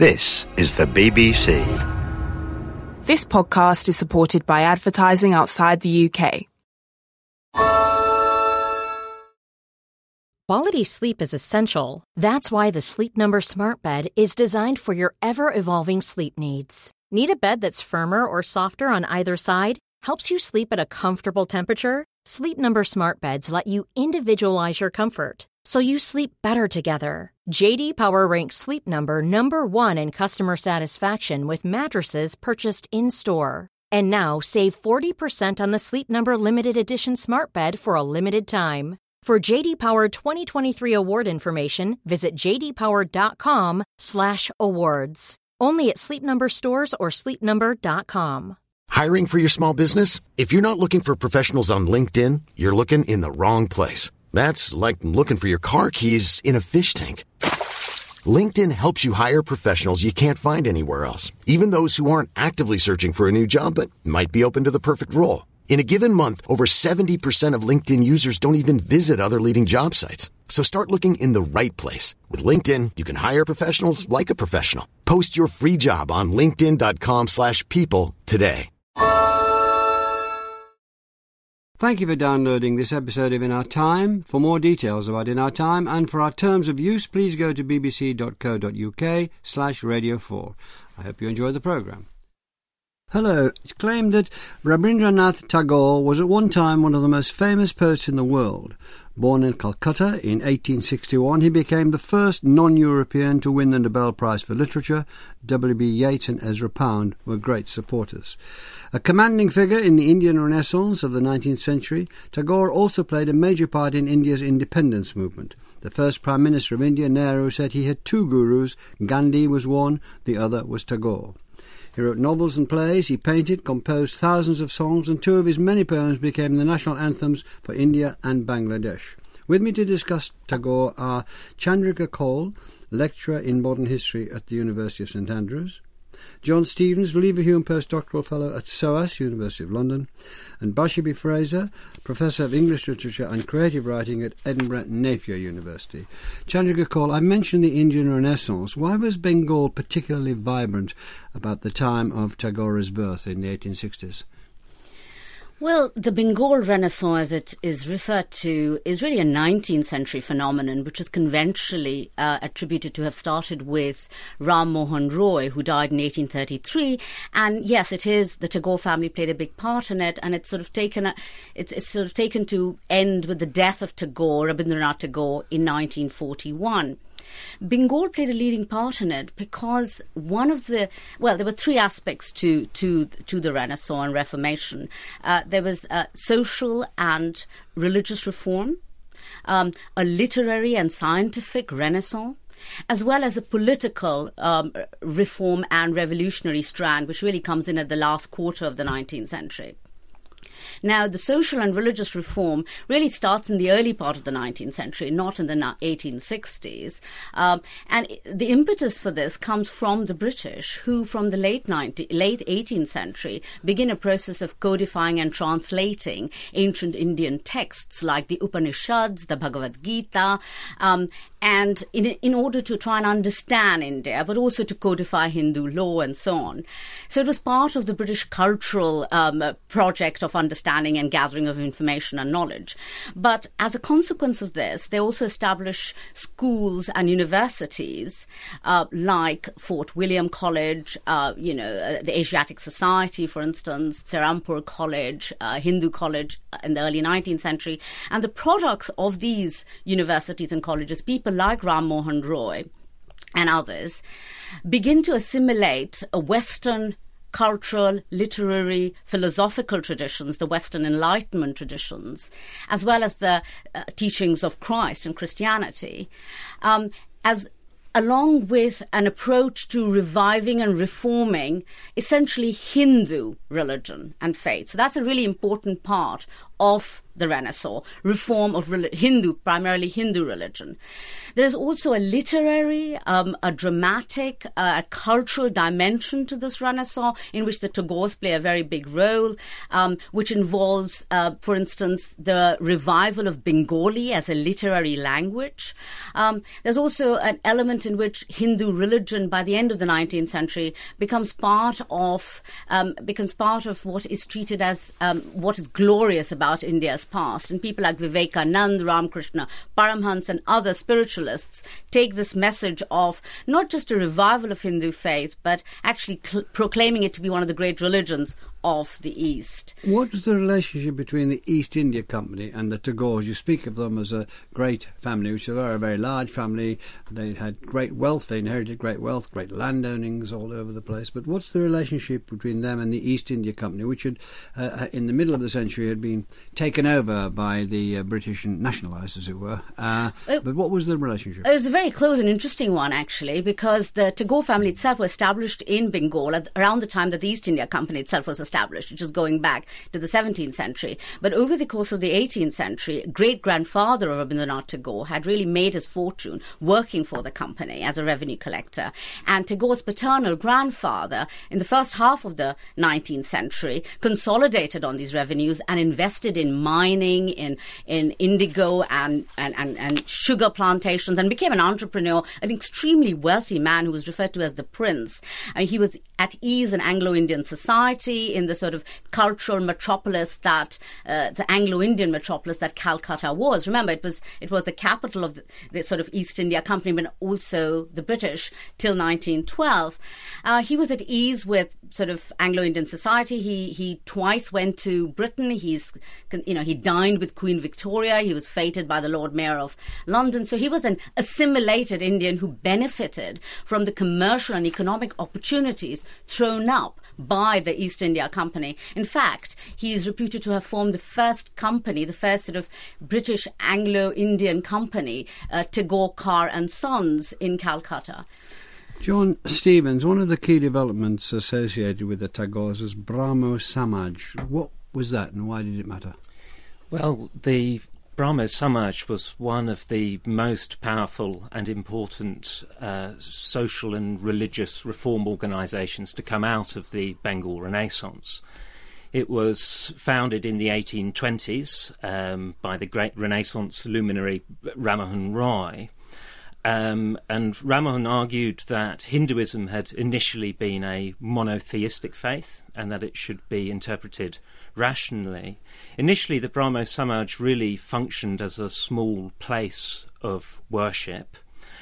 This is the BBC. This podcast is supported by advertising outside the UK. Quality sleep is essential. That's why the Sleep Number Smart Bed is designed for your ever-evolving sleep needs. Need a bed that's firmer or softer on either side? Helps you sleep at a comfortable temperature? Sleep Number Smart Beds let you individualize your comfort, so you sleep better together. J.D. Power ranks Sleep Number number 1 in customer satisfaction with mattresses purchased in-store. And now save 40% on the Sleep Number Limited Edition Smart Bed for a limited time. For J.D. Power 2023 award information, visit jdpower.com/awards. Only at Sleep Number stores or sleepnumber.com. Hiring for your small business? If you're not looking for professionals on LinkedIn, you're looking in the wrong place. That's like looking for your car keys in a fish tank. LinkedIn helps you hire professionals you can't find anywhere else, even those who aren't actively searching for a new job but might be open to the perfect role. In a given month, over 70% of LinkedIn users don't even visit other leading job sites. So start looking in the right place. With LinkedIn, you can hire professionals like a professional. Post your free job on linkedin.com/people today. Thank you for downloading this episode of In Our Time. For more details about In Our Time and for our terms of use, please go to bbc.co.uk/radio4. I hope you enjoy the programme. Hello. It's claimed that Rabindranath Tagore was at one time one of the most famous poets in the world. Born in Calcutta in 1861, he became the first non-European to win the Nobel Prize for Literature. W.B. Yeats and Ezra Pound were great supporters. A commanding figure in the Indian Renaissance of the 19th century, Tagore also played a major part in India's independence movement. The first Prime Minister of India, Nehru, said he had two gurus. Gandhi was one, the other was Tagore. He wrote novels and plays, he painted, composed thousands of songs, and two of his many poems became the national anthems for India and Bangladesh. With me to discuss Tagore are Chandrika Kaul, lecturer in modern history at the University of St Andrews, John Stevens, Leverhulme postdoctoral fellow at SOAS, University of London, and Bashibi Fraser, professor of English literature and creative writing at Edinburgh Napier University. Chandrika Kaul, I mentioned the Indian Renaissance. Why was Bengal particularly vibrant about the time of Tagore's birth in the 1860s? Well, the Bengal Renaissance, as it is referred to, is really a 19th century phenomenon, which is conventionally attributed to have started with Ram Mohan Roy, who died in 1833. And yes, it is, the Tagore family played a big part in it, and it's sort of taken to end with the death of Tagore, Rabindranath Tagore, in 1941. Bengal played a leading part in it because there were three aspects to the Renaissance and Reformation. There was social and religious reform, a literary and scientific Renaissance, as well as a political reform and revolutionary strand, which really comes in at the last quarter of the 19th century. Now, the social and religious reform really starts in the early part of the 19th century, not in the 1860s. And the impetus for this comes from the British, who from the late 18th century begin a process of codifying and translating ancient Indian texts like the Upanishads, the Bhagavad Gita, and in order to try and understand India, but also to codify Hindu law and so on. So it was part of the British cultural project of understanding and gathering of information and knowledge. But as a consequence of this, they also established schools and universities like Fort William College, the Asiatic Society, for instance, Serampur College, Hindu College in the early 19th century. And the products of these universities and colleges, people like Ram Mohan Roy and others, begin to assimilate a Western cultural, literary, philosophical traditions, the Western Enlightenment traditions, as well as the teachings of Christ and Christianity, along with an approach to reviving and reforming essentially Hindu religion and faith. So that's a really important part of the Renaissance, reform of primarily Hindu religion. There is also a literary, a dramatic, a cultural dimension to this Renaissance in which the Tagores play a very big role, which involves, for instance, the revival of Bengali as a literary language. There's also an element in which Hindu religion, by the end of the 19th century, becomes part of what is treated as what is glorious about India's past. And people like Vivekananda, Ramakrishna, Paramhans, and other spiritualists take this message of not just a revival of Hindu faith, but actually proclaiming it to be one of the great religions of the East. What was the relationship between the East India Company and the Tagores? You speak of them as a great family, which is a very, very large family. They had great wealth, they inherited great wealth, great landownings all over the place. But what's the relationship between them and the East India Company, which had, in the middle of the century, had been taken over by the British and nationalised, as it were? But what was the relationship? It was a very close and interesting one, actually, because the Tagore family itself was established in Bengal around the time that the East India Company itself was established, which is going back to the 17th century. But over the course of the 18th century, great-grandfather of Rabindranath Tagore had really made his fortune working for the company as a revenue collector. And Tagore's paternal grandfather, in the first half of the 19th century, consolidated on these revenues and invested in mining, in indigo and sugar plantations, and became an entrepreneur, an extremely wealthy man who was referred to as the Prince. I mean, he was at ease in Anglo-Indian society, in the sort of cultural metropolis that the Anglo-Indian metropolis that Calcutta was. Remember, it was the capital of the sort of East India Company, but also the British till 1912. He was at ease with sort of Anglo-Indian society. He twice went to Britain. He dined with Queen Victoria. He was feted by the Lord Mayor of London. So he was an assimilated Indian who benefited from the commercial and economic opportunities thrown up by the East India Company. In fact, he is reputed to have formed the first company, the first sort of British Anglo-Indian company, Tagore, Carr and Sons in Calcutta. John Stevens, one of the key developments associated with the Tagores was Brahmo Samaj. What was that and why did it matter? Well, the Brahmo Samaj was one of the most powerful and important social and religious reform organisations to come out of the Bengal Renaissance. It was founded in the 1820s by the great Renaissance luminary Rammohun Roy. And Rammohun argued that Hinduism had initially been a monotheistic faith and that it should be interpreted rationally. Initially, the Brahmo Samaj really functioned as a small place of worship,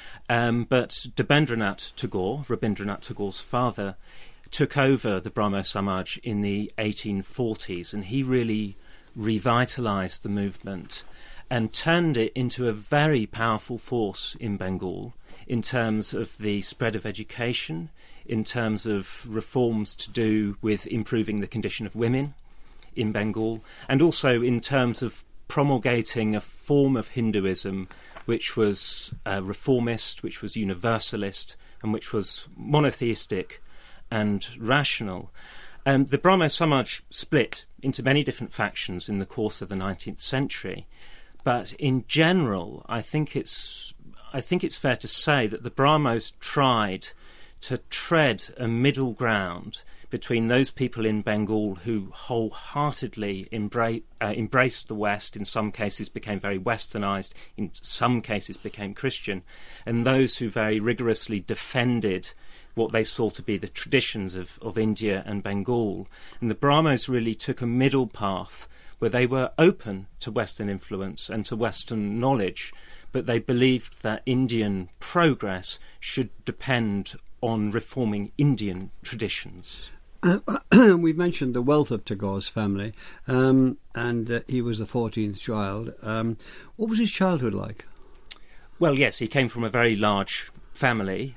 but Rabindranath Tagore's father, took over the Brahmo Samaj in the 1840s, and he really revitalised the movement and turned it into a very powerful force in Bengal in terms of the spread of education, in terms of reforms to do with improving the condition of women in Bengal, and also in terms of promulgating a form of Hinduism which was reformist, which was universalist, and which was monotheistic and rational. The Brahmo Samaj split into many different factions in the course of the 19th century, but in general, I think it's fair to say that the Brahmos tried to tread a middle ground between those people in Bengal who wholeheartedly embraced the West, in some cases became very westernized, in some cases became Christian, and those who very rigorously defended what they saw to be the traditions of India and Bengal. And the Brahmos really took a middle path where they were open to Western influence and to Western knowledge, but they believed that Indian progress should depend on reforming Indian traditions. We've mentioned the wealth of Tagore's family, and he was the 14th child. What was his childhood like? Well, yes, he came from a very large family.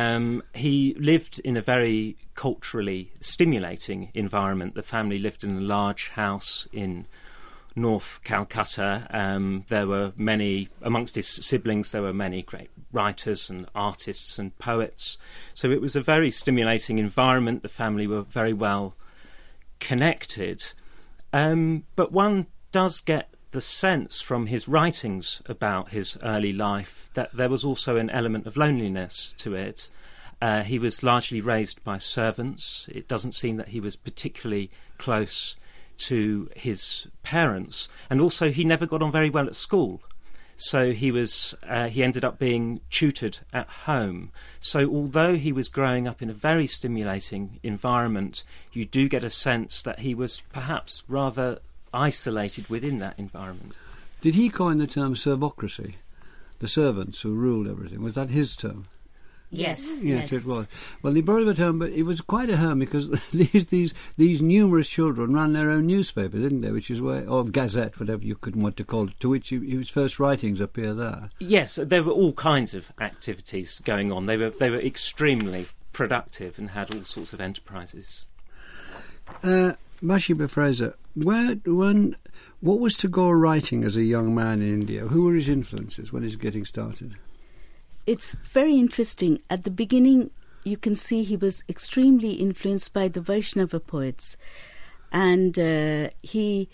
He lived in a very culturally stimulating environment. The family lived in a large house in North Calcutta. There were many, amongst his siblings, there were many great writers and artists and poets. So it was a very stimulating environment. The family were very well connected. But one does get the sense from his writings about his early life that there was also an element of loneliness to it. He was largely raised by servants. It doesn't seem that he was particularly close to his parents, and also he never got on very well at school. So he ended up being tutored at home. So although he was growing up in a very stimulating environment, you do get a sense that he was perhaps rather isolated within that environment. Did he coin the term servocracy? The servants who ruled everything. Was that his term? Yes. Yes, it was. Well, he brought him at home, but it was quite a home because these numerous children ran their own newspaper, didn't they? Which is or gazette, whatever you could want to call it, to which his first writings appear there. Yes, there were all kinds of activities going on. They were extremely productive and had all sorts of enterprises. Bathsheba Fraser, what was Tagore writing as a young man in India? Who were his influences when he was getting started? It's very interesting. At the beginning, you can see he was extremely influenced by the Vaishnava poets, and he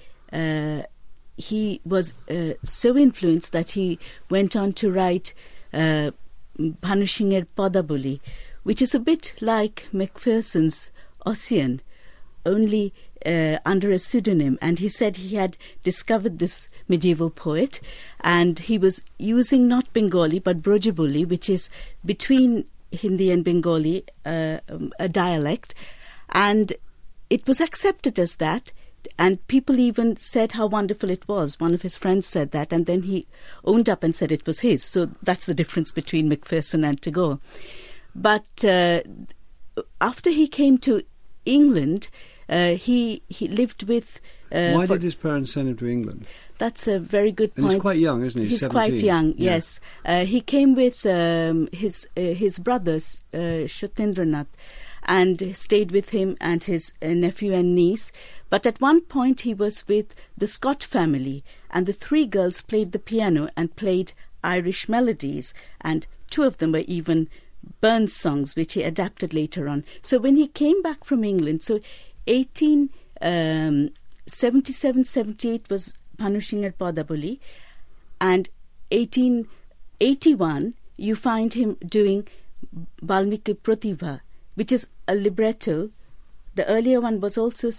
was so influenced that he went on to write Bhanusingher Padaboli, which is a bit like Macpherson's Ossian, only under a pseudonym. And he said he had discovered this medieval poet, and he was using not Bengali but Brojaboli, which is between Hindi and Bengali, a dialect, and it was accepted as that, and people even said how wonderful it was. One of his friends said that, and then he owned up and said it was his. So that's the difference between Macpherson and Tagore. But after he came to England, he lived with... Why did his parents send him to England? That's a very good point. And he's quite young, isn't he? He's 17. quite young, yes. He came with his brothers, Shotendranath, and stayed with him and his nephew and niece. But at one point he was with the Scott family, and the three girls played the piano and played Irish melodies, and two of them were even Burns songs, which he adapted later on. So when he came back from England, so 1877-78 was Bhanusingher Padaboli, and 1881 you find him doing Valmiki Pratibha, which is a libretto. The earlier one was also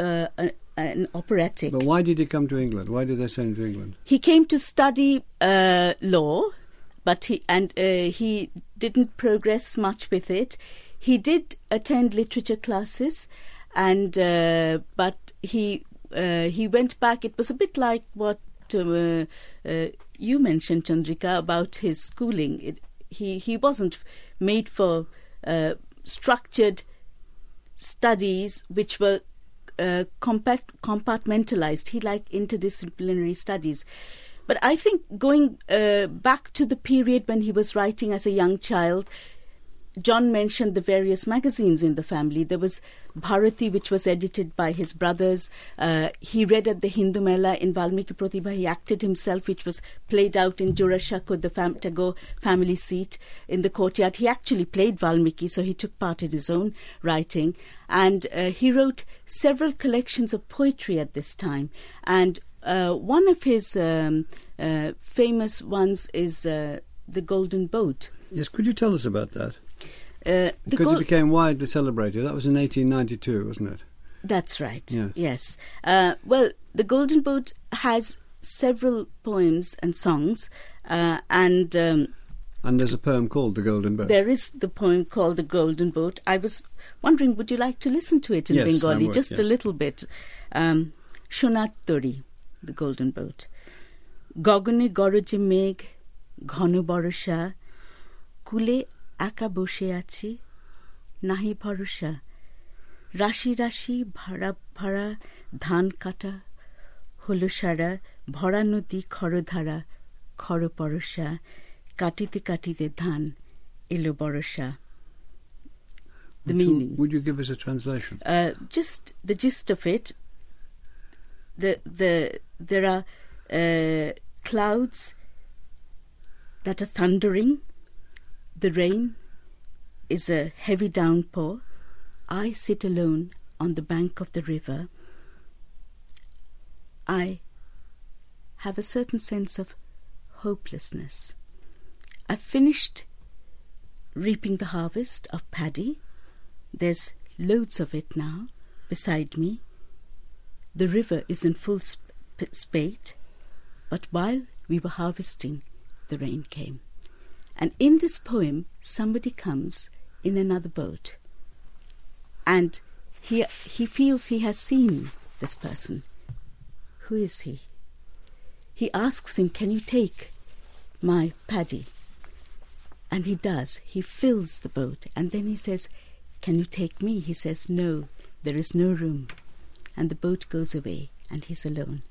an operatic. But why did he come to England? Why did they send him to England? He came to study law, but he didn't progress much with it. He did attend literature classes, and but he went back. It was a bit like what you mentioned, Chandrika, about his schooling. He wasn't made for structured studies which were compartmentalized. He liked interdisciplinary studies. But I think going back to the period when he was writing as a young child, John mentioned the various magazines in the family. There was Bharati, which was edited by his brothers. He read at the Hindu Mela in Valmiki Pratibha. He acted himself, which was played out in Jurashako, the Tagore family seat in the courtyard. He actually played Valmiki, so he took part in his own writing. And he wrote several collections of poetry at this time. And one of his famous ones is The Golden Boat. Yes, could you tell us about that? Because it became widely celebrated. That was in 1892, wasn't it? That's right, yes. Well, The Golden Boat has several poems and songs, and there's a poem called The Golden Boat. There is the poem called The Golden Boat. I was wondering, would you like to listen to it in Bengali? Just a little bit. Shonat Tori, The Golden Boat. Gogone গরজে মেঘ ঘন বর্ষা কুলে একা বসে আছি নাহি ভরসা রাশি রাশি ভাড়া ভাড়া ধান কাটা হলো সারা ভরা নদী খরধারা খর পরশা কাটিতে কাটিতে ধান এলো বরষা. The meaning. Would you give us a translation? Just the gist of it. There are clouds that are thundering. The rain is a heavy downpour. I sit alone on the bank of the river. I have a certain sense of hopelessness. I've finished reaping the harvest of paddy. There's loads of it now beside me. The river is in full spate, but while we were harvesting, the rain came. And in this poem, somebody comes in another boat, and he feels he has seen this person. Who is he? He asks him, "Can you take my paddy?" And he does. He fills the boat, and then he says, "Can you take me?" He says, "No, there is no room." And the boat goes away, and he's alone.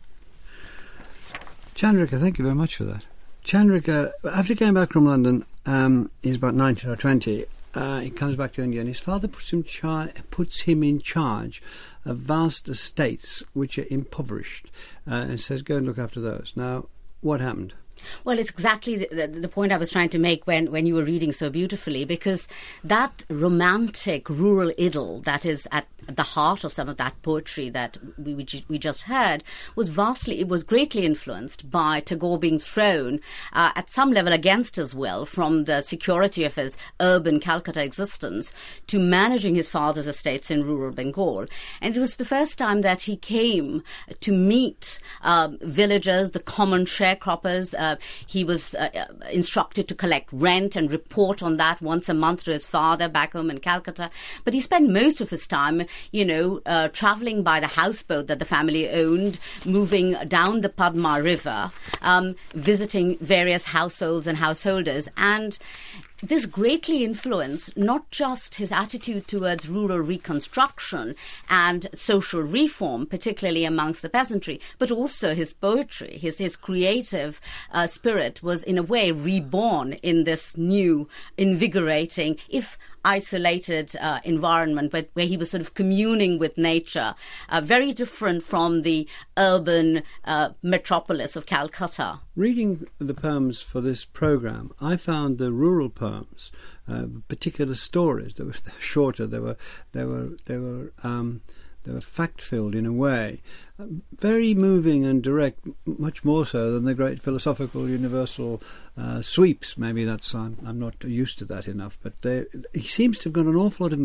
Chandrika, thank you very much for that. Chandrika, after he came back from London, he's about 19 or 20, he comes back to India, and his father puts him in charge of vast estates which are impoverished, and says, "Go and look after those." Now, what happened? Well, it's exactly the point I was trying to make when you were reading so beautifully, because that romantic rural idyll that is at the heart of some of that poetry that we just heard was greatly influenced by Tagore being thrown at some level against his will from the security of his urban Calcutta existence to managing his father's estates in rural Bengal. And it was the first time that he came to meet villagers, the common sharecroppers. He was instructed to collect rent and report on that once a month to his father back home in Calcutta. But he spent most of his time, travelling by the houseboat that the family owned, moving down the Padma River, visiting various households and householders. And this greatly influenced not just his attitude towards rural reconstruction and social reform, particularly amongst the peasantry, but also his poetry. His creative spirit was in a way reborn in this new, invigorating, if isolated environment where he was sort of communing with nature, very different from the urban metropolis of Calcutta. Reading the poems for this programme, I found the rural poems, particular stories that were shorter. They were fact-filled in a way, very moving and direct, much more so than the great philosophical universal sweeps. Maybe that's I'm not used to that enough, but he seems to have got an awful lot of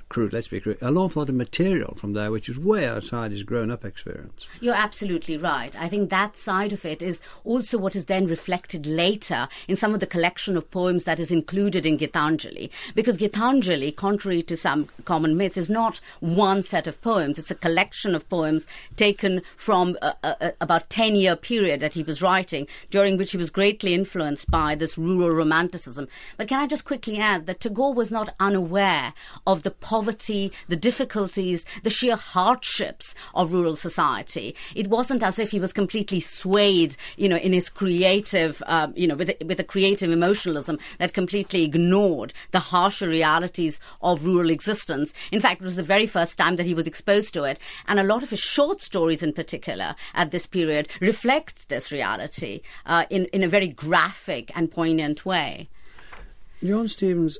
an awful lot of material from there, which is way outside his grown-up experience. You're absolutely right. I think that side of it is also what is then reflected later in some of the collection of poems that is included in Gitanjali, because Gitanjali, contrary to some common myth, is not one set of poems. It's a collection of poems taken from about 10-year period that he was writing, during which he was greatly influenced by this rural romanticism. But can I just quickly add that Tagore was not unaware of the poverty, the difficulties, the sheer hardships of rural society. It wasn't as if he was completely swayed, in his creative, with a creative emotionalism that completely ignored the harsher realities of rural existence. In fact, it was the very first time that he was exposed to it, and a lot of his short stories in particular at this period reflect this reality in a very graphic and poignant way. John Stevens,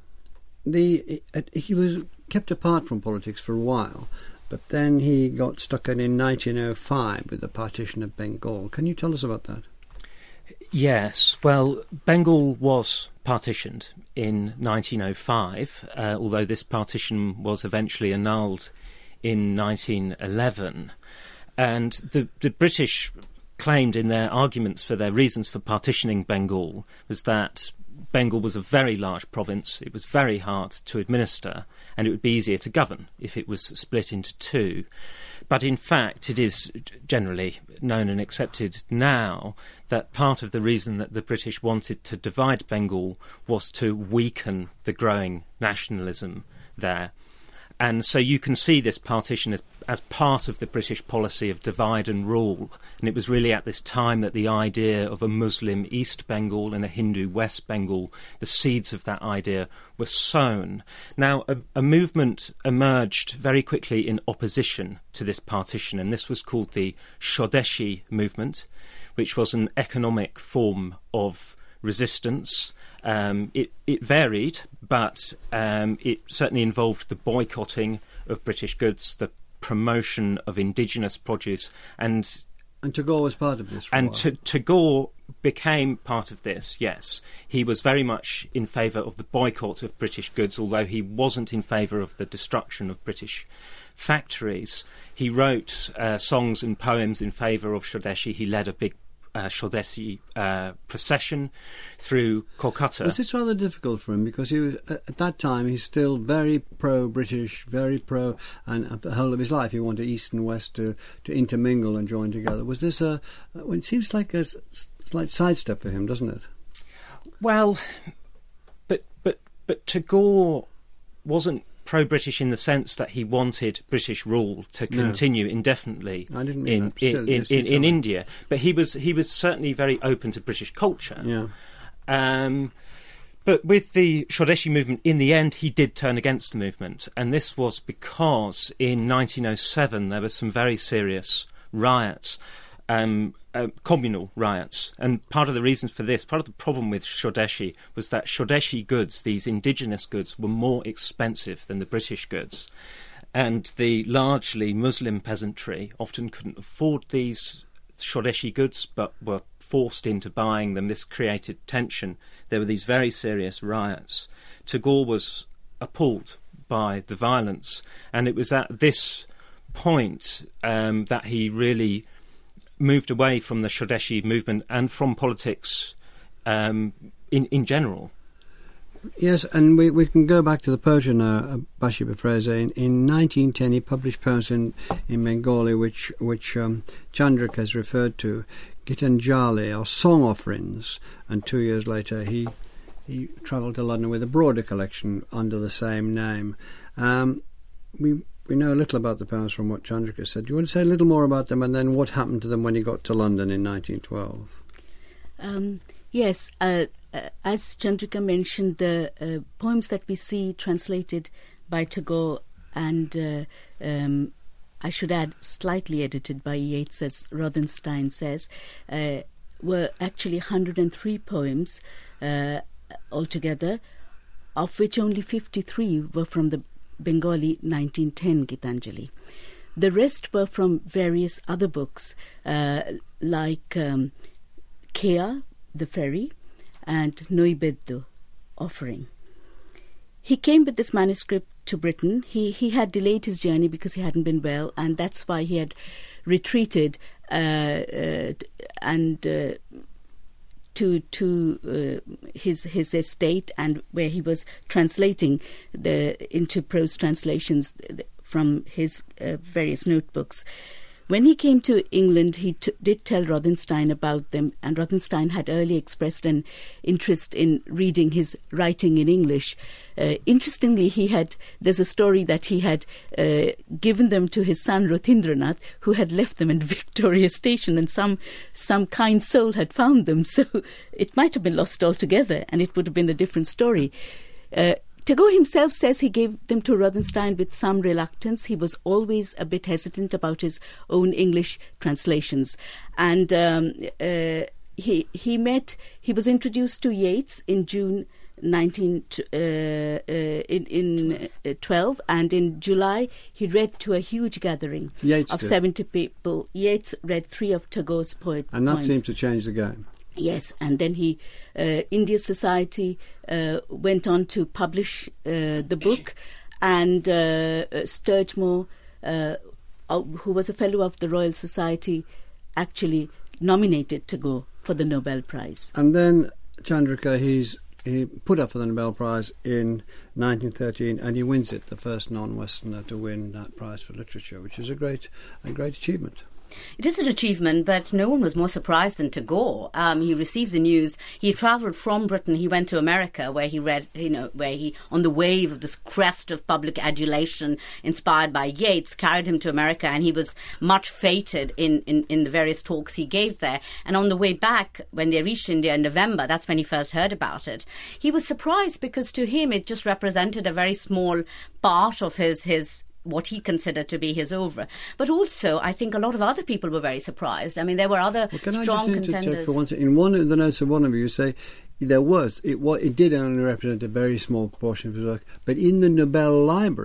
he was kept apart from politics for a while, but then he got stuck in 1905 with the partition of Bengal. Can you tell us about that? Yes, well, Bengal was partitioned in 1905, although this partition was eventually annulled in 1911. And the British claimed in their arguments for their reasons for partitioning Bengal was that Bengal was a very large province, it was very hard to administer, and it would be easier to govern if it was split into two. But in fact, it is generally known and accepted now that part of the reason that the British wanted to divide Bengal was to weaken the growing nationalism there. And so you can see this partition as part of the British policy of divide and rule. And it was really at this time that the idea of a Muslim East Bengal and a Hindu West Bengal, the seeds of that idea were sown. Now, a movement emerged very quickly in opposition to this partition, and this was called the Swadeshi movement, which was an economic form of resistance. It varied, but it certainly involved the boycotting of British goods, the promotion of indigenous produce, and And Tagore was part of this for a while. Tagore became part of this, yes. He was very much in favour of the boycott of British goods, although he wasn't in favour of the destruction of British factories. He wrote songs and poems in favour of Swadeshi. He led a big Swadeshi procession through Kolkata. Was this rather difficult for him? Because he was, at that time, he's still very pro-British, very pro, and the whole of his life he wanted East and West to intermingle and join together. Was this it seems like a slight sidestep for him, doesn't it? Well, but Tagore wasn't pro-British in the sense that he wanted British rule to continue indefinitely in India. But he was certainly very open to British culture. Yeah. But with the Swadeshi movement, in the end, he did turn against the movement. And this was because in 1907 there were some very serious riots, communal riots. And part of the reasons for this, part of the problem with Swadeshi was that Swadeshi goods, these indigenous goods, were more expensive than the British goods. And the largely Muslim peasantry often couldn't afford these Swadeshi goods, but were forced into buying them. This created tension. There were these very serious riots. Tagore was appalled by the violence, and it was at this point that he really moved away from the Swadeshi movement and from politics in general. Yes, and we can go back to the poetry now, Bashir Fraser. In 1910 he published poems in Bengali which Chandrika has referred to, Gitanjali, or song offerings, and 2 years later he travelled to London with a broader collection under the same name. We know a little about the poems from what Chandrika said. Do you want to say a little more about them, and then what happened to them when he got to London in 1912? Yes, as Chandrika mentioned, the poems that we see translated by Tagore and I should add slightly edited by Yeats, as Rothenstein says, were actually 103 poems altogether, of which only 53 were from the Bengali 1910 Gitanjali. The rest were from various other books like Kea, the Ferry, and Noibeddo, Offering. He came with this manuscript to Britain. He had delayed his journey because he hadn't been well, and that's why he had retreated to his estate, and where he was translating into prose translations from his various notebooks. When he came to England, he did tell Rothenstein about them, and Rothenstein had early expressed an interest in reading his writing in English. Interestingly, there's a story that he had given them to his son Rothindranath, who had left them in Victoria Station, and some kind soul had found them, so it might have been lost altogether, and it would have been a different story. Tagore himself says he gave them to Rothenstein with some reluctance. He was always a bit hesitant about his own English translations. And he was introduced to Yeats in June 1912, and in July he read to a huge gathering of 70 people. Yeats read 3 of Tagore's poems. And that seemed to change the game. Yes, and then India Society went on to publish the book, and Sturgemore, who was a fellow of the Royal Society, actually nominated Tagore for the Nobel Prize. And then Chandrika, he put up for the Nobel Prize in 1913, and he wins it, the first non-Westerner to win that prize for literature, which is a great achievement. It is an achievement, but no one was more surprised than Tagore. He received the news. He travelled from Britain. He went to America, where he read, where he, on the wave of this crest of public adulation inspired by Yeats, carried him to America, and he was much feted in the various talks he gave there. And on the way back, when they reached India in November, that's when he first heard about it. He was surprised because to him it just represented a very small part of his what he considered to be his oeuvre. But also, I think a lot of other people were very surprised. I mean, there were other strong contenders. For one second? In one of the notes of one of you say it did only represent a very small proportion of his work, but in the Nobel Library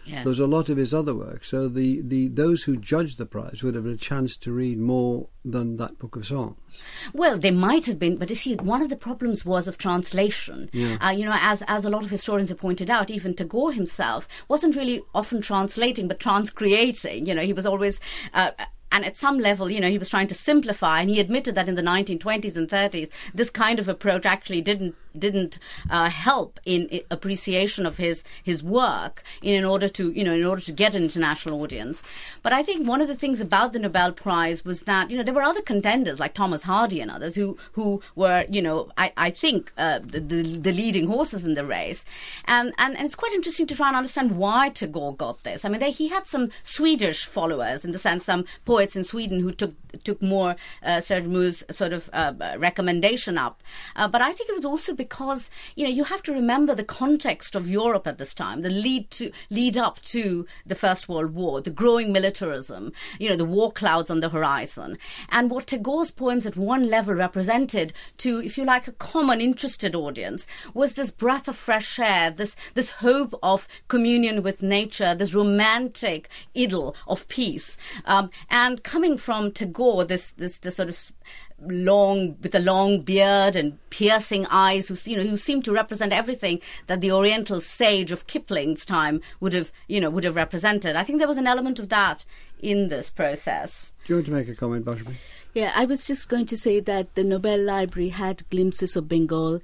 Yeah. There was a lot of his other work. So those who judged the prize would have had a chance to read more than that book of songs. Well, they might have been, but you see, one of the problems was of translation. Yeah. As a lot of historians have pointed out, even Tagore himself wasn't really often translating, but transcreating. He was always... and at some level, he was trying to simplify, and he admitted that in the 1920s and 30s, this kind of approach actually didn't help in appreciation of his work in order to get an international audience. But I think one of the things about the Nobel Prize was that there were other contenders like Thomas Hardy and others who were I think the leading horses in the race, and it's quite interesting to try and understand why Tagore got this. I mean, he had some Swedish followers, in the sense some poets in Sweden who took more Serdmu's sort of recommendation up, but I think it was also because you have to remember the context of Europe at this time, the lead up to the First World War, the growing militarism, the war clouds on the horizon, and what Tagore's poems at one level represented to, if you like, a common interested audience was this breath of fresh air, this hope of communion with nature, this romantic idyll of peace, and coming from Tagore, this sort of with a long beard and piercing eyes, who seemed to represent everything that the Oriental sage of Kipling's time would have represented. I think there was an element of that in this process. Do you want to make a comment, Bashmi? Yeah, I was just going to say that the Nobel Library had glimpses of Bengal,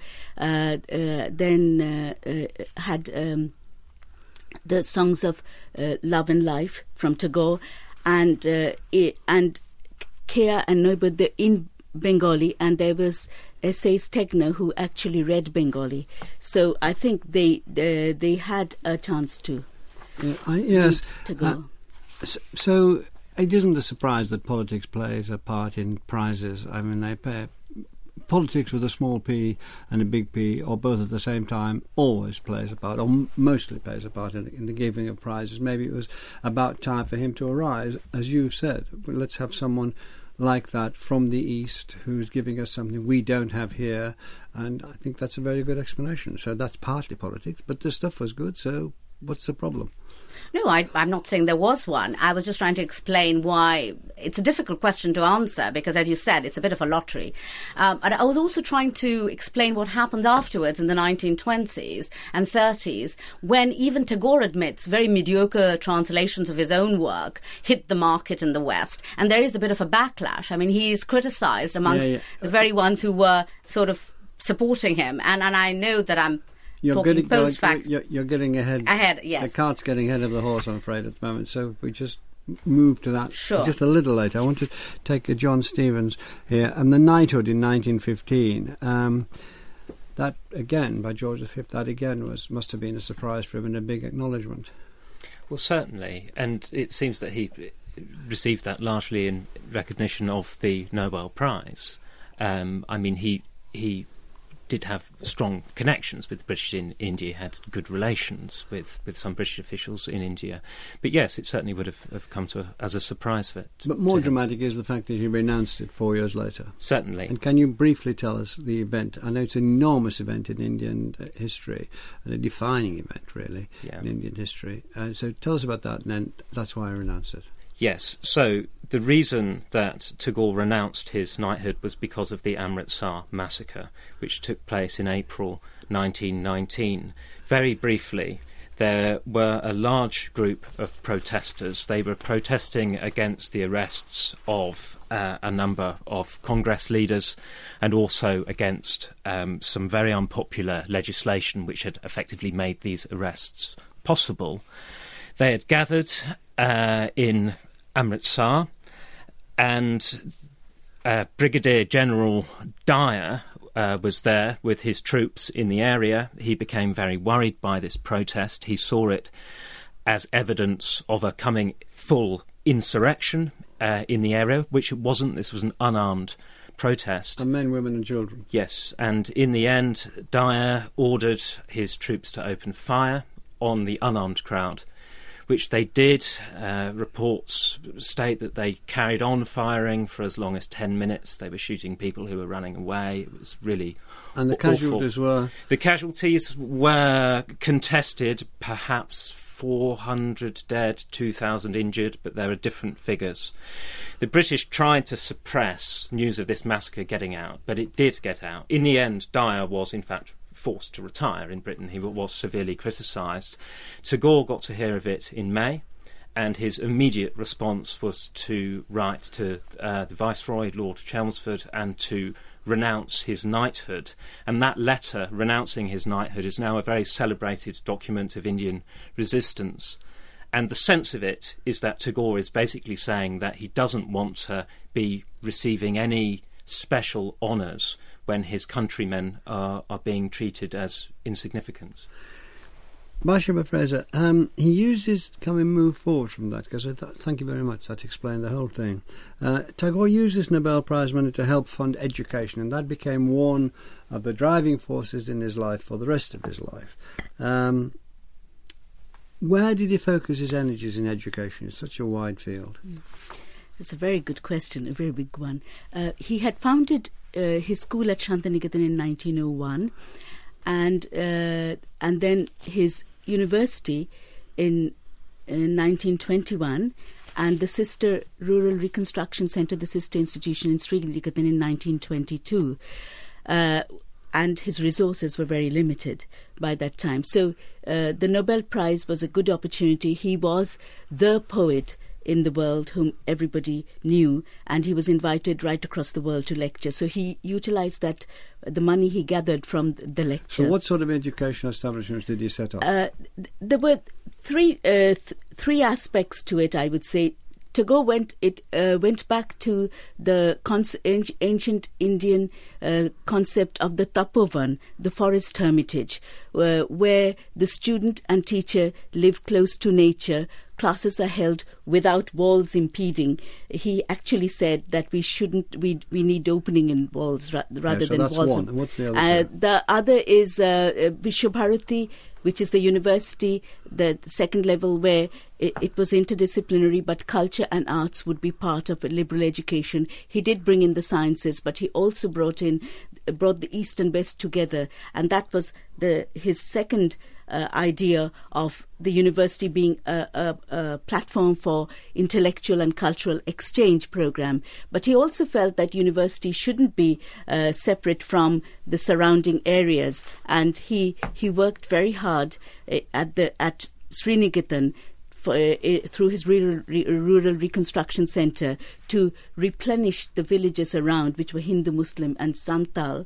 then had the songs of love and life from Tagore, and Kea and Noibud in Bengali, and there was Essays Tegner who actually read Bengali. So I think they had a chance to yes. Tagore. So it isn't a surprise that politics plays a part in prizes. I mean, politics with a small p and a big P, or both at the same time, always plays a part, or mostly plays a part in the giving of prizes. Maybe it was about time for him to arise, as you've said. Let's have someone like that from the East who's giving us something we don't have here, and I think that's a very good explanation. So that's partly politics, but the stuff was good, so what's the problem? No, I'm not saying there was one. I was just trying to explain why it's a difficult question to answer because, as you said, it's a bit of a lottery. And I was also trying to explain what happened afterwards in the 1920s and 30s when even Tagore admits very mediocre translations of his own work hit the market in the West. And there is a bit of a backlash. I mean, he's criticised amongst the very ones who were sort of supporting him. And I know that I'm... You're getting ahead. Ahead, yes. The cart's getting ahead of the horse, I'm afraid, at the moment. So if we just move to that just a little later. I want to take John Stevens here. And the knighthood in 1915, that, again, by George V, that again must have been a surprise for him and a big acknowledgement. Well, certainly. And it seems that he received that largely in recognition of the Nobel Prize. I mean, he did have strong connections with the British in India, had good relations with some British officials in India. But yes, it certainly would have come as a surprise for it. But more dramatic is the fact that he renounced it 4 years later. Certainly. And can you briefly tell us the event? I know it's an enormous event in Indian history, and a defining event, really, in Indian history. So tell us about that, and then that's why I renounced it. Yes, so the reason that Tagore renounced his knighthood was because of the Amritsar massacre, which took place in April 1919. Very briefly, there were a large group of protesters. They were protesting against the arrests of a number of Congress leaders and also against some very unpopular legislation which had effectively made these arrests possible. They had gathered in Amritsar, and Brigadier General Dyer was there with his troops in the area. He became very worried by this protest. He saw it as evidence of a coming full insurrection in the area, which it wasn't. This was an unarmed protest. And men, women and children. Yes, and in the end, Dyer ordered his troops to open fire on the unarmed crowd, which they did. Reports state that they carried on firing for as long as 10 minutes. They were shooting people who were running away. It was really And the awful. casualties were? The casualties were contested, perhaps 400 dead, 2,000 injured, but there are different figures. The British tried to suppress news of this massacre getting out, but it did get out. In the end, Dyer was, in fact, forced to retire in Britain. He was severely criticised. Tagore got to hear of it in May, and his immediate response was to write to the Viceroy, Lord Chelmsford, and to renounce his knighthood. And that letter, renouncing his knighthood, is now a very celebrated document of Indian resistance. And the sense of it is that Tagore is basically saying that he doesn't want to be receiving any special honours when his countrymen are being treated as insignificant. Bathsheba Fraser, he uses, can we move forward from that? Because thank you very much, that explained the whole thing. Tagore used this Nobel Prize money to help fund education, and that became one of the driving forces in his life for the rest of his life. Where did he focus his energies in education? It's such a wide field. It's a very good question, a very big one. He had founded his school at Shantiniketan in 1901, and then his university in 1921, and the sister Rural Reconstruction Centre, the sister institution in Sriniketan in 1922. And his resources were very limited by that time. So the Nobel Prize was a good opportunity. He was the poet in the world whom everybody knew, and he was invited right across the world to lecture. So he utilised that, the money he gathered from the lecture. So what sort of educational establishments did he set up? There were three aspects to it, I would say. Tagore went back to the ancient Indian concept of the tapovan, the forest hermitage, where the student and teacher live close to nature. Classes are held without walls impeding. He actually said that we need opening in walls rather than that's walls. One. And what's the other? The other is Vishwabharati, which is the university, the second level, where it was interdisciplinary, but culture and arts would be part of a liberal education. He did bring in the sciences, but he also brought the East and West together, and that was his second idea of the university being a platform for intellectual and cultural exchange program. But he also felt that university shouldn't be separate from the surrounding areas, and he worked very hard at Sriniketan through his rural reconstruction centre to replenish the villages around, which were Hindu, Muslim and Santal,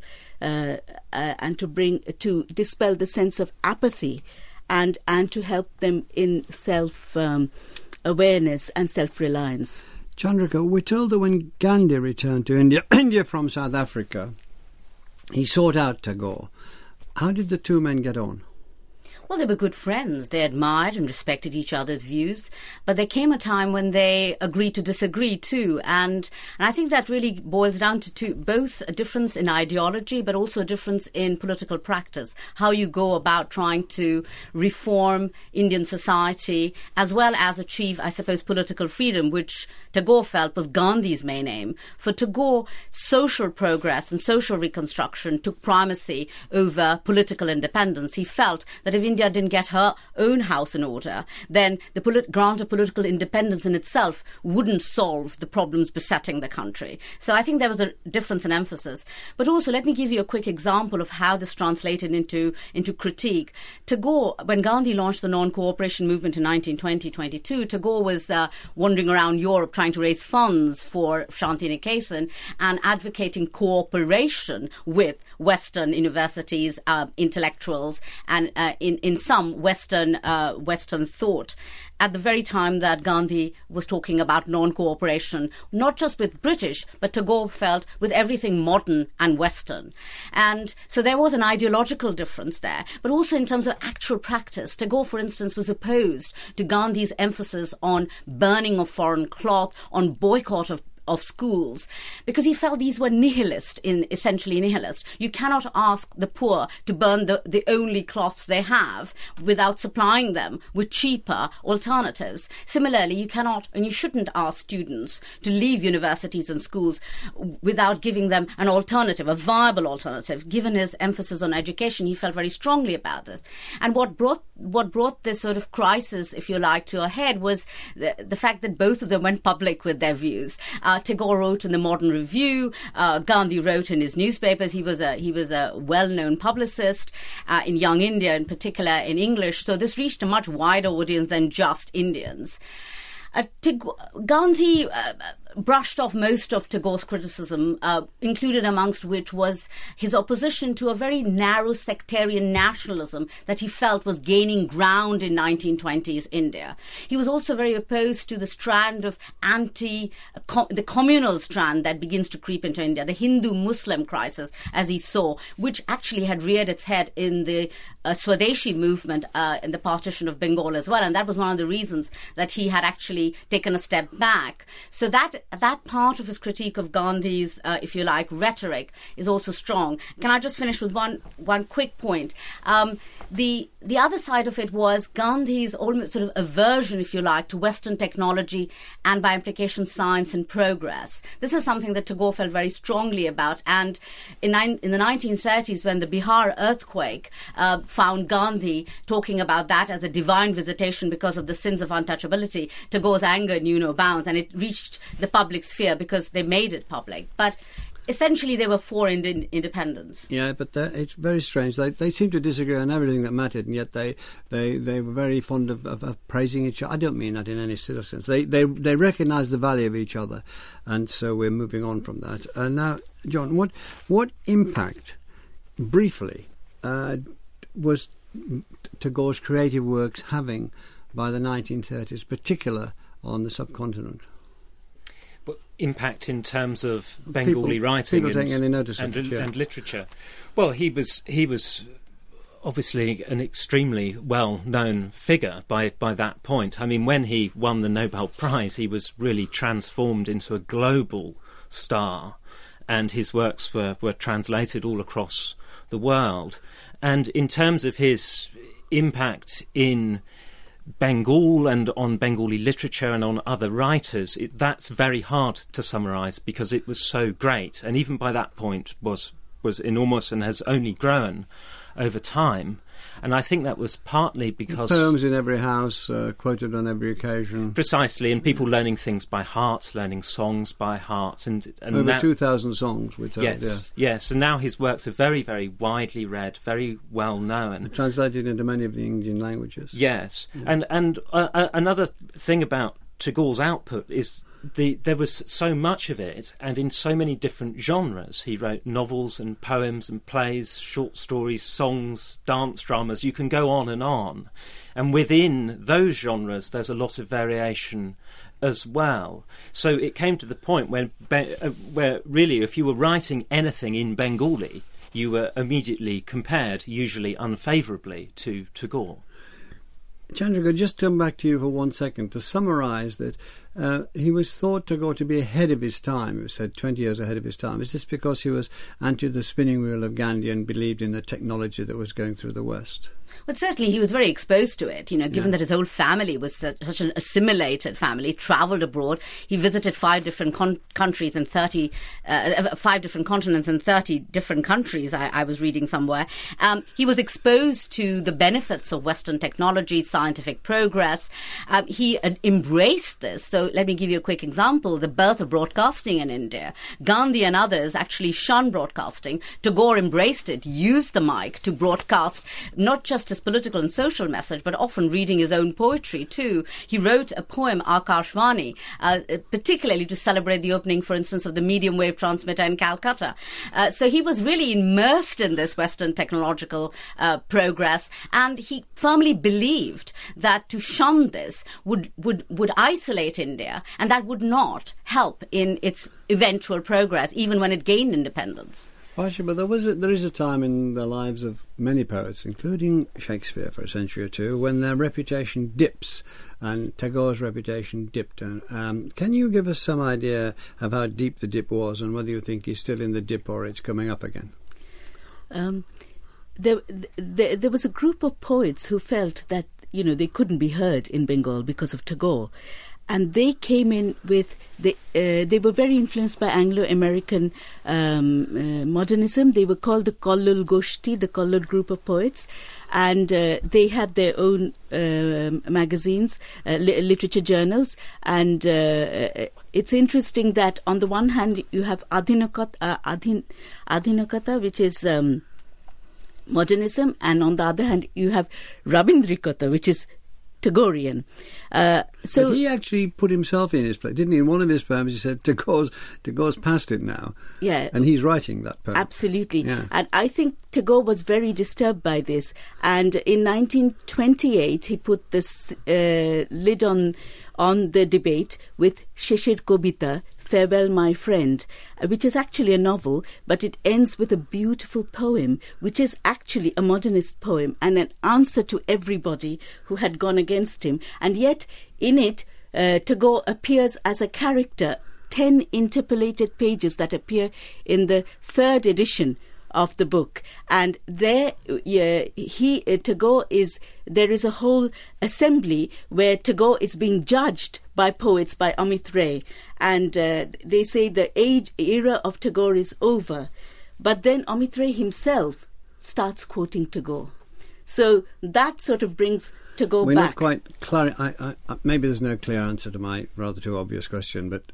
and to dispel the sense of apathy and to help them in self-awareness and self-reliance. Chandrika, we're told that when Gandhi returned to India from South Africa, he sought out Tagore. How did the two men get on? Well, they were good friends. They admired and respected each other's views. But there came a time when they agreed to disagree too. And I think that really boils down to both a difference in ideology, but also a difference in political practice. How you go about trying to reform Indian society, as well as achieve, I suppose, political freedom, which Tagore felt was Gandhi's main aim. For Tagore, social progress and social reconstruction took primacy over political independence. He felt that if India didn't get her own house in order, then the grant of political independence in itself wouldn't solve the problems besetting the country. So I think there was a difference in emphasis. But also, let me give you a quick example of how this translated into critique. Tagore, when Gandhi launched the non-cooperation movement in 1922, Tagore was wandering around Europe trying to raise funds for Shantiniketan and advocating cooperation with Western universities, intellectuals, and in some Western thought, at the very time that Gandhi was talking about non-cooperation, not just with British, but Tagore felt with everything modern and Western. And so there was an ideological difference there, but also in terms of actual practice. Tagore, for instance, was opposed to Gandhi's emphasis on burning of foreign cloth, on boycott of schools, because he felt these were essentially nihilist. You cannot ask the poor to burn the only cloths they have without supplying them with cheaper alternatives. Similarly, you cannot and you shouldn't ask students to leave universities and schools without giving them an alternative, a viable alternative. Given his emphasis on education, he felt very strongly about this. And what brought this sort of crisis, if you like, to a head was the fact that both of them went public with their views. Tagore wrote in the Modern Review. Gandhi wrote in his newspapers. He was a well-known publicist in Young India, in particular in English. So this reached a much wider audience than just Indians. Gandhi brushed off most of Tagore's criticism, included amongst which was his opposition to a very narrow sectarian nationalism that he felt was gaining ground in 1920s India. He was also very opposed to the strand of the communal strand that begins to creep into India, the Hindu-Muslim crisis, as he saw, which actually had reared its head in the Swadeshi movement in the partition of Bengal as well. And that was one of the reasons that he had actually taken a step back. So that part of his critique of Gandhi's, if you like, rhetoric is also strong. Can I just finish with one quick point? The other side of it was Gandhi's almost sort of aversion, if you like, to Western technology and by implication science and progress. This is something that Tagore felt very strongly about. And in the 1930s, when the Bihar earthquake found Gandhi talking about that as a divine visitation because of the sins of untouchability, Tagore's anger knew no bounds, and it reached the public sphere because they made it public. But essentially, they were for independence. Yeah, but it's very strange. They seem to disagree on everything that mattered, and yet they were very fond of praising each other. I don't mean that in any silly sense. They recognise the value of each other, and so we're moving on from that. Now, John, what impact, briefly, was Tagore's creative works having by the 1930s, particular on the subcontinent? But impact in terms of Bengali writing and literature. Well, he was obviously an extremely well-known figure by that point. I mean, when he won the Nobel Prize, he was really transformed into a global star, and his works were translated all across the world. And in terms of his impact in Bengal and on Bengali literature and on other writers, that's very hard to summarise because it was so great, and even by that point was enormous and has only grown over time. And I think that was partly because poems in every house, quoted on every occasion. Precisely, and people learning things by heart, learning songs by heart, and over now, 2,000 songs, we're told. Yes, and now his works are very, very widely read, very well known, translated into many of the Indian languages. Yes, yeah. And another thing about Tagore's output is there was so much of it, and in so many different genres. He wrote novels and poems and plays, short stories, songs, dance dramas. You can go on. And within those genres, there's a lot of variation as well. So it came to the point where really, if you were writing anything in Bengali, you were immediately compared, usually unfavourably, to Tagore. Chandrika, just come back to you for 1 second to summarise that he was thought Tagore to be ahead of his time. It was said 20 years ahead of his time. Is this because he was anti the spinning wheel of Gandhi and believed in the technology that was going through the West? But certainly he was very exposed to it, given that his whole family was such an assimilated family, travelled abroad. He visited 5 different countries and 5 different continents and 30 different countries, I was reading somewhere. He was exposed to the benefits of Western technology, scientific progress. He embraced this. So let me give you a quick example. The birth of broadcasting in India. Gandhi and others actually shunned broadcasting. Tagore embraced it, used the mic to broadcast not just his political and social message, but often reading his own poetry too. He wrote a poem, Akashvani, particularly to celebrate the opening, for instance, of the medium wave transmitter in Calcutta. So he was really immersed in this Western technological progress, and he firmly believed that to shun this would isolate India, and that would not help in its eventual progress, even when it gained independence. Actually, but there is a time in the lives of many poets, including Shakespeare for a century or two, when their reputation dips, and Tagore's reputation dipped. Can you give us some idea of how deep the dip was, and whether you think he's still in the dip or it's coming up again? There was a group of poets who felt that they couldn't be heard in Bengal because of Tagore. And they came in with, they were very influenced by Anglo-American modernism. They were called the Kollur Goshti, the Kollur group of poets. And they had their own magazines, literature journals. And it's interesting that on the one hand, you have Adhinakata, which is modernism. And on the other hand, you have Rabindrikata, which is Tagorean. So but he actually put himself in his place, didn't he? In one of his poems he said, Tagore's past it now. Yeah. And he's writing that poem. Absolutely. Yeah. And I think Tagore was very disturbed by this. And in 1928 he put this lid on the debate with Sheshir Kobita, Farewell, My Friend, which is actually a novel, but it ends with a beautiful poem, which is actually a modernist poem and an answer to everybody who had gone against him. And yet, in it, Tagore appears as a character, 10 interpolated pages that appear in the 3rd edition of the book. And there, Tagore is, there is a whole assembly where Tagore is being judged by poets, by Amit Ray. And they say the era of Tagore is over. But then Amit Ray himself starts quoting Tagore. So that sort of brings Tagore back. We're not quite clear. Maybe there's no clear answer to my rather too obvious question, but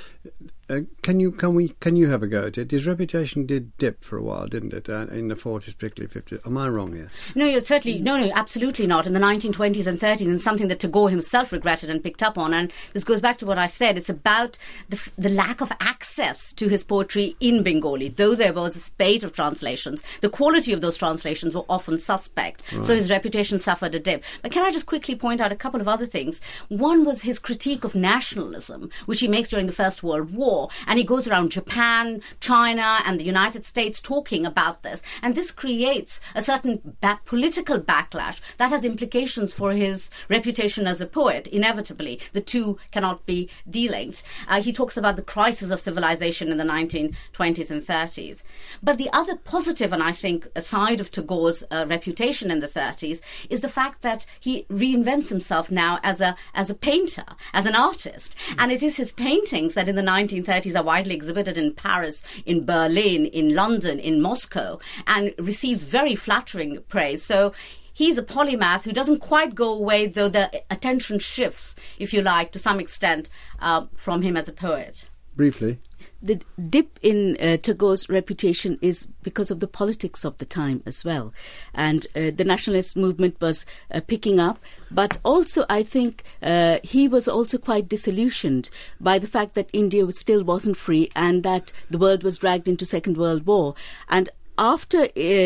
can you have a go at it? His reputation did dip for a while, didn't it? In the 40s, particularly 50s. Am I wrong here? No, you're certainly no, absolutely not. In the 1920s and 30s, and something that Tagore himself regretted and picked up on. And this goes back to what I said. It's about the lack of access to his poetry in Bengali. Though there was a spate of translations, the quality of those translations were often suspect. Right. So his reputation suffered a dip. But can I just quickly point out a couple of other things? One was his critique of nationalism, which he makes during the First World War. And he goes around Japan, China, and the United States talking about this. And this creates a certain political backlash that has implications for his reputation as a poet, inevitably. The two cannot be delinked. He talks about the crisis of civilization in the 1920s and 30s. But the other positive, and I think a side of Tagore's reputation in the 30s, is the fact that he reinvents himself now as a painter, as an artist. And it is his paintings that in the 1930s are widely exhibited in Paris, in Berlin, in London, in Moscow, and receives very flattering praise. So he's a polymath who doesn't quite go away, though the attention shifts, if you like, to some extent from him as a poet. Briefly. The dip in Tagore's reputation is because of the politics of the time as well. And the nationalist movement was picking up. But also, I think he was also quite disillusioned by the fact that India still wasn't free and that the world was dragged into Second World War. And after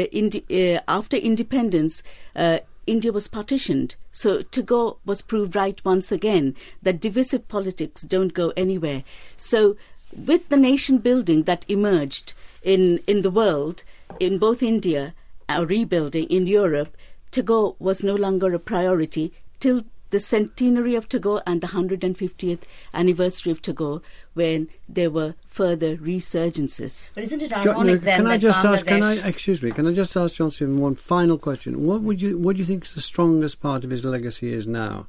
independence, India was partitioned. So Tagore was proved right once again that divisive politics don't go anywhere. So with the nation building that emerged in the world, in both India, rebuilding in Europe, Tagore was no longer a priority till the centenary of Tagore and the 150th anniversary of Tagore, when there were further resurgences. But isn't it ironic then that Bangladesh... Can I just ask John Stephen one final question? What do you think is the strongest part of his legacy is now?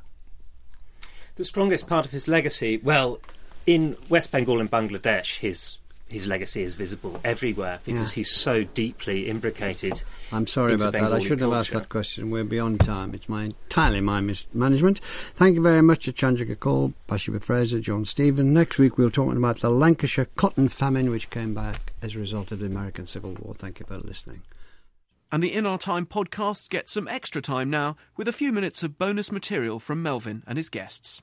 The strongest part of his legacy, well, in West Bengal and Bangladesh, his legacy is visible everywhere because he's so deeply imbricated. I'm sorry about that. I should have asked that question. We're beyond time. It's entirely my mismanagement. Thank you very much to Chandrika Kaul, Pashiba Fraser, John Stephen. Next week we'll talk about the Lancashire cotton famine, which came back as a result of the American Civil War. Thank you for listening. And the In Our Time podcast gets some extra time now with a few minutes of bonus material from Melvin and his guests.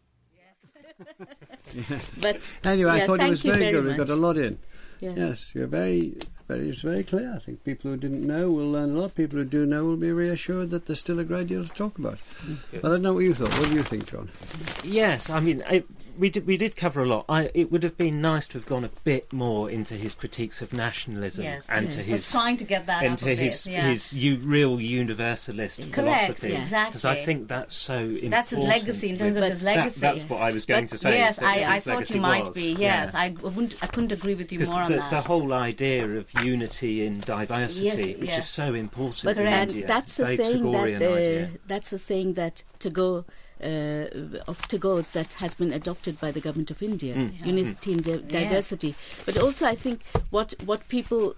But anyway, I thought it was very good. Much. We got a lot in. Yeah. Yes, you're very it's very clear. I think people who didn't know will learn a lot. People who do know will be reassured that there's still a great deal to talk about. But I don't know what you thought. What do you think, John? Yes, I mean, we did cover a lot. It would have been nice to have gone a bit more into his critiques of nationalism and to his trying to get that into his real universalist philosophy. Exactly. Because I think that's so important. That's his legacy in terms of his legacy. That's what I was going to say. Yes, I thought you might be. Yes, I couldn't agree with you more on that. The whole idea of unity in diversity, which is so important in India. That's a saying that Tagore. Of Tagore's that has been adopted by the government of India, unity in diversity. But also, I think what people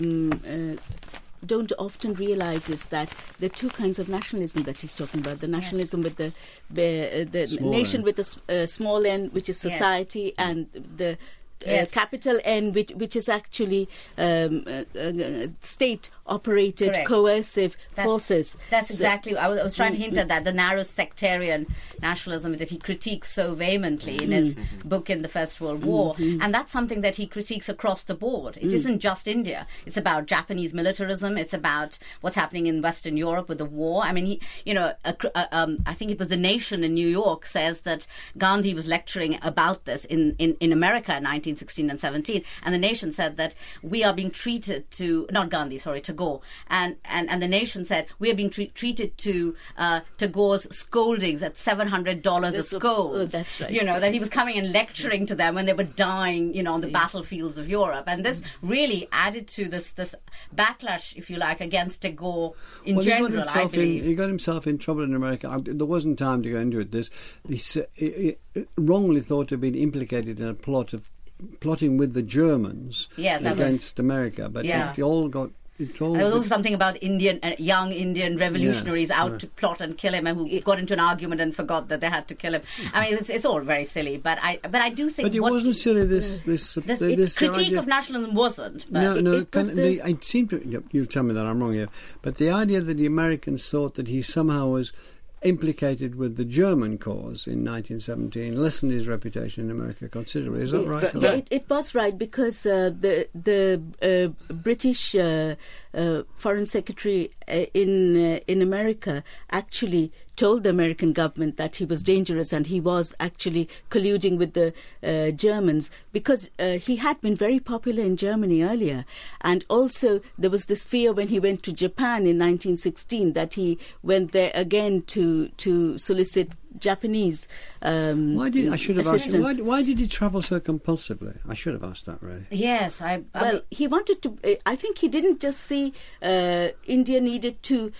don't often realise is that there are two kinds of nationalism that he's talking about. The nationalism with the nation with the small n, which is society, and the capital N, which is actually state-operated, coercive forces. That's exactly. I was trying to hint at that. The narrow sectarian nationalism that he critiques so vehemently in his book in the First World War, and that's something that he critiques across the board. It isn't just India. It's about Japanese militarism. It's about what's happening in Western Europe with the war. I mean, I think it was The Nation in New York says that Gandhi was lecturing about this in America in 1916 and 17, and The Nation said that we are being treated to, not Gandhi, sorry, Tagore, and The Nation said we are being treated to Tagore's scoldings at $700 a scold. Oh, that's right. That he was coming and lecturing to them when they were dying, on the battlefields of Europe, and this really added to this backlash, if you like, against Tagore in general. I believe he got himself in trouble in America. There wasn't time to go into it. He wrongly thought to have been implicated in a plotting with the Germans against America, but it all got. There was also something about young Indian revolutionaries out to plot and kill him, and who got into an argument and forgot that they had to kill him. I mean, it's all very silly, but I do think. But it wasn't silly. This critique of nationalism wasn't. But it seemed to. You tell me that I'm wrong here, but the idea that the Americans thought that he somehow was implicated with the German cause in 1917 lessened his reputation in America considerably. Is that right? It was right, because the British Foreign Secretary in America actually told the American government that he was dangerous and he was actually colluding with the Germans, because he had been very popular in Germany earlier. And also there was this fear when he went to Japan in 1916 that he went there again to solicit Japanese Why did he travel so compulsively? I should have asked that, really. Yes, he wanted to. I think he didn't just see India needed to.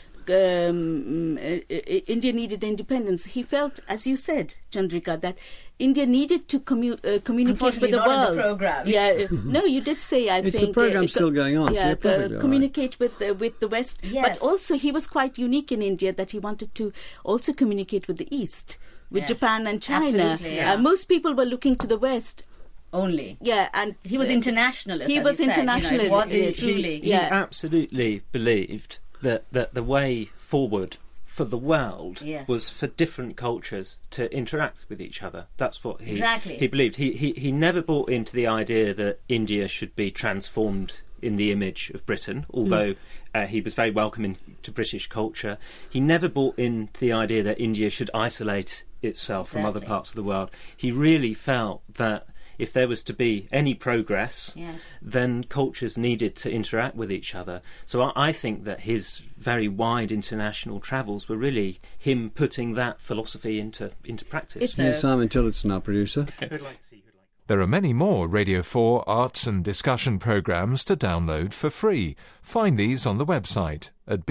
India needed independence. He felt, as you said, Chandrika, that India needed to communicate with the world. The program. Yeah, no, you did say. I think the program's still going on. Yeah, so communicate with the West. Yes. But also, he was quite unique in India that he wanted to also communicate with the East, with Japan and China. Absolutely, most people were looking to the West. Only. Yeah, and he was internationalist. He was internationalist. He absolutely believed that the way forward for the world was for different cultures to interact with each other. That's what he believed. He never bought into the idea that India should be transformed in the image of Britain, although he was very welcoming to British culture. He never bought into the idea that India should isolate itself from other parts of the world. He really felt that if there was to be any progress, then cultures needed to interact with each other. So I think that his very wide international travels were really him putting that philosophy into practice. Here's Simon Tillotson, our producer. There are many more Radio 4 arts and discussion programmes to download for free. Find these on the website at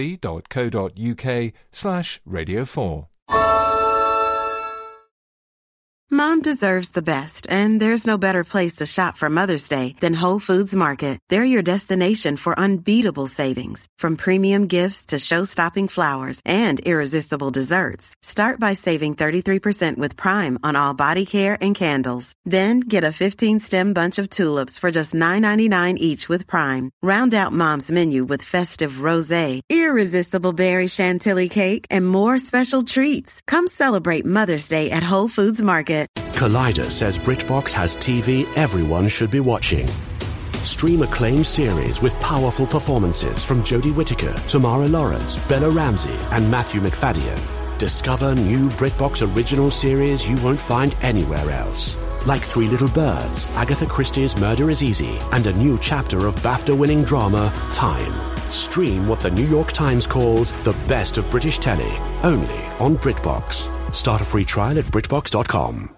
bbc.co.uk/Radio 4. Mom deserves the best, and there's no better place to shop for Mother's Day than Whole Foods Market. They're your destination for unbeatable savings, from premium gifts to show-stopping flowers and irresistible desserts. Start by saving 33% with Prime on all body care and candles. Then get a 15-stem bunch of tulips for just $9.99 each with Prime. Round out Mom's menu with festive rosé, irresistible berry chantilly cake, and more special treats. Come celebrate Mother's Day at Whole Foods Market. Collider says BritBox has TV everyone should be watching. Stream acclaimed series with powerful performances from Jodie Whittaker, Tamara Lawrence, Bella Ramsey, and Matthew McFadden. Discover new BritBox original series you won't find anywhere else. Like Three Little Birds, Agatha Christie's Murder is Easy, and a new chapter of BAFTA-winning drama, Time. Stream what the New York Times calls the best of British telly, only on BritBox. Start a free trial at BritBox.com.